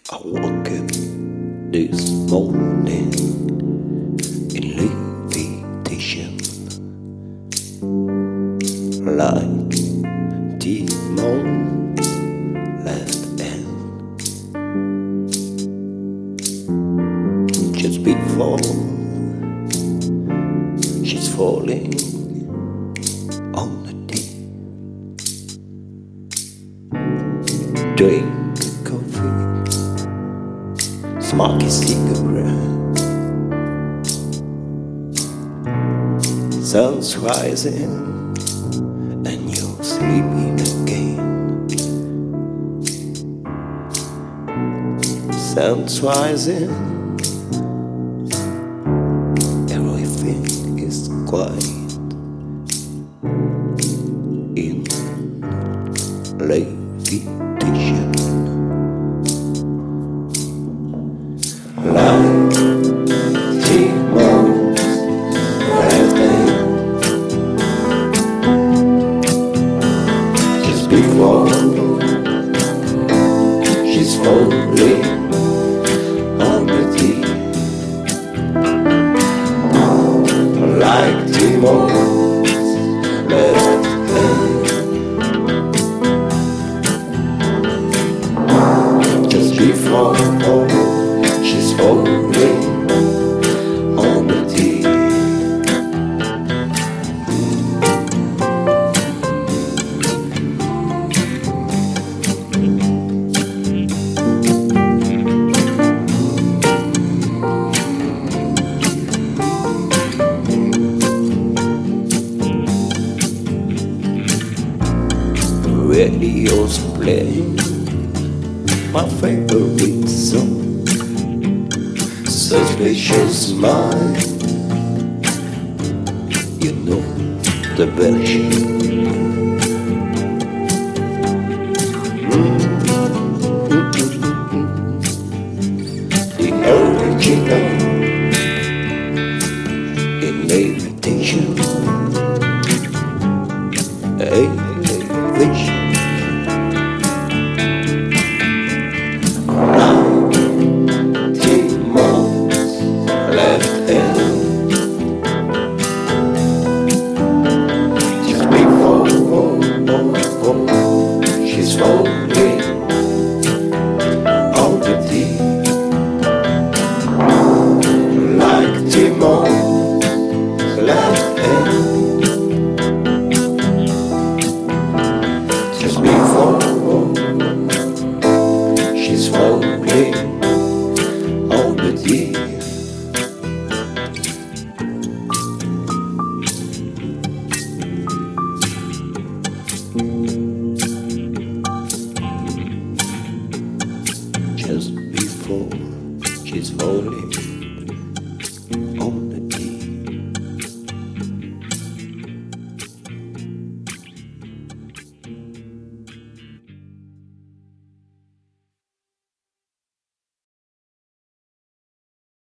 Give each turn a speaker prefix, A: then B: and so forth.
A: I woke up this morning in levitation, like demon left hand. Just before she's falling on the deep, drink coffee, smoke a cigarette. Sun's rising and you're sleeping again. Sun's rising, everything is quiet in levitation. Like demons left hand, just before she's falling on the deep. Like demons left hand, just before she's falling on the deep. Radio's playing my favorite song, Suspicious Mind. You know the version. The original in levitation. Elevation. She's falling on the deep, like demons left hand, just before she's falling on the deep. Just before she's falling